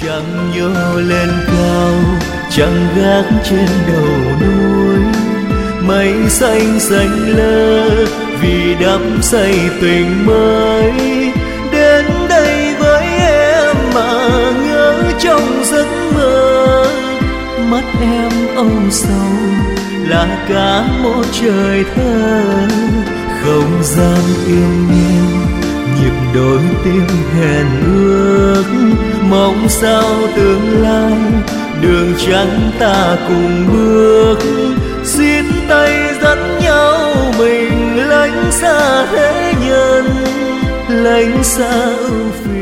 Trăng nhô lên cao, trăng gác trên đầu núi, mây xanh xanh lơ vì đắm say tình mới. Đến đây với em mà ngỡ trong giấc mơ, mắt em âu sầu là cả một trời thơ. Không gian yêu nghiêng nhịp đôi tim hẹn ước, mong sao tương lai đường trắng ta cùng bước. Xin tay dắt nhau mình lánh xa thế nhân, lánh xa ưu phiền.